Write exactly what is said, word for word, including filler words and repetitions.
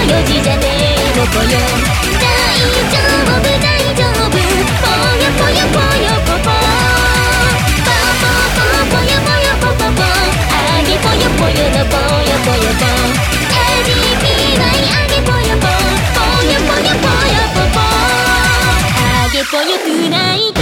よじじゃねえのぽよ。大丈夫大丈夫、ぽよぽよぽよぽぽ、ぽぽぽぽよぽよぽぽぽ、あげぽよぽよのぽよぽよぽ、エビピーないあげぽよぽ、ぽよぽよぽよぽぽ、あげぽよくない